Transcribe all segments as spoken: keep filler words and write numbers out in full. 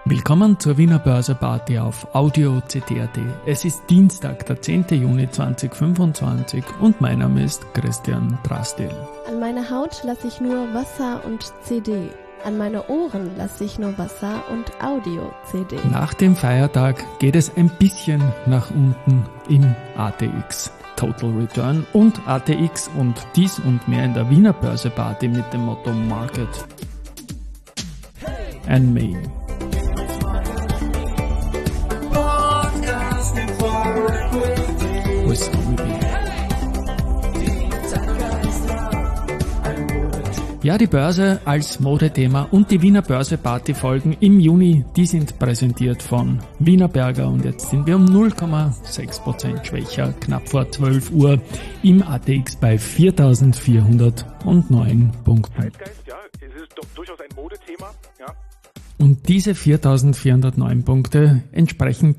Willkommen zur Wiener Börse Party auf Audio C T R T. Es ist Dienstag, der zehnte Juni zweitausendfünfundzwanzig und mein Name ist Christian Drastil. An meine Haut lasse ich nur Wasser und C D. An meine Ohren lasse ich nur Wasser und Audio-C D. Nach dem Feiertag geht es ein bisschen nach unten im A T X. Total Return und A T X und dies und mehr in der Wiener Börse Party mit dem Motto Market and Me. Ja, die Börse als Modethema und die Wiener Börse Party Folgen im Juni, die sind präsentiert von Wienerberger und jetzt sind wir um null Komma sechs Prozent schwächer, knapp vor zwölf Uhr im A T X bei viertausendvierhundertneun Punkten. Zeitgeist, ja, es ist doch durchaus ein Modethema, ja. Und diese viertausendvierhundertneun Punkte entsprechen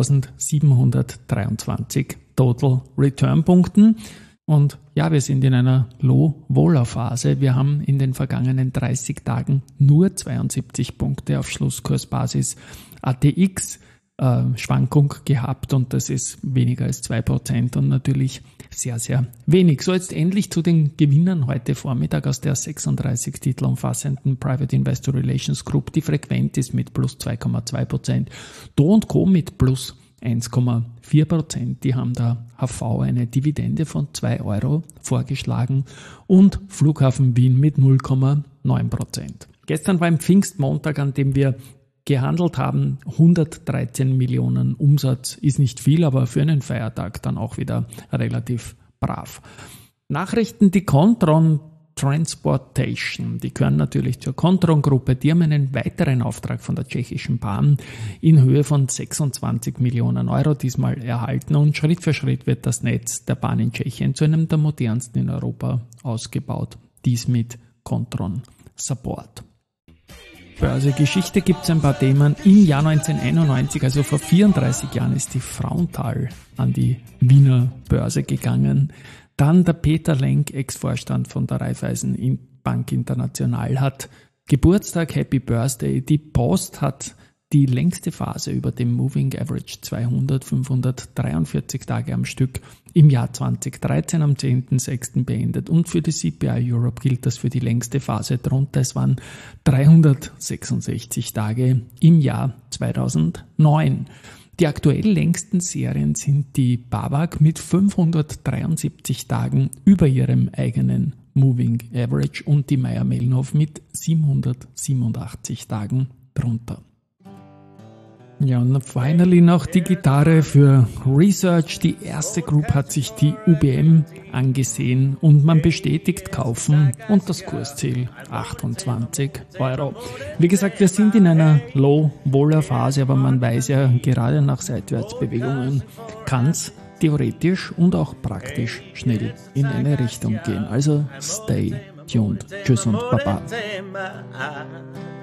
zehntausendsiebenhundertdreiundzwanzig Total Return Punkten. Und ja, wir sind in einer Low-Wohler-Phase. Wir haben in den vergangenen dreißig Tagen nur zweiundsiebzig Punkte auf Schlusskursbasis A T X äh, Schwankung gehabt und das ist weniger als zwei Prozent und natürlich sehr, sehr wenig. So, jetzt endlich zu den Gewinnern heute Vormittag aus der sechsunddreißig Titel umfassenden Private Investor Relations Group. Die Frequent ist mit plus zwei Komma zwei Prozent, Do und Co. mit plus eins Komma vier Prozent. Die haben der H V eine Dividende von zwei Euro vorgeschlagen und Flughafen Wien mit null Komma neun Prozent. Gestern war ein Pfingstmontag, an dem wir gehandelt haben. hundertdreizehn Millionen Umsatz ist nicht viel, aber für einen Feiertag dann auch wieder relativ brav. Nachrichten, die Kontron Transportation, die gehören natürlich zur Kontron-Gruppe. Die haben einen weiteren Auftrag von der tschechischen Bahn in Höhe von sechsundzwanzig Millionen Euro diesmal erhalten und Schritt für Schritt wird das Netz der Bahn in Tschechien zu einem der modernsten in Europa ausgebaut. Dies mit Kontron Support. Börsegeschichte gibt es ein paar Themen. Im Jahr neunzehnhunderteinundneunzig, also vor vierunddreißig Jahren, ist die Frauenthal an die Wiener Börse gegangen. Dann der Peter Lenk, Ex-Vorstand von der Raiffeisen Bank International, hat Geburtstag, Happy Birthday. Die Post hat die längste Phase über dem Moving Average zweihundert, fünfhundertdreiundvierzig Tage am Stück im Jahr zweitausenddreizehn am zehnten sechsten beendet. Und für die C P I Europe gilt das für die längste Phase drunter. Es waren dreihundertsechsundsechzig Tage im Jahr zweitausendneun. Die aktuell längsten Serien sind die B A W A G mit fünfhundertdreiundsiebzig Tagen über ihrem eigenen Moving Average und die Mayr-Melnhof mit siebenhundertsiebenundachtzig Tagen drunter. Ja, und finally noch die Gitarre für Research. Die erste Group hat sich die U B M angesehen und man bestätigt kaufen und das Kursziel achtundzwanzig Euro. Wie gesagt, wir sind in einer Low-Wohler-Phase, aber man weiß ja, gerade nach Seitwärtsbewegungen kann es theoretisch und auch praktisch schnell in eine Richtung gehen. Also stay tuned. Tschüss und Baba.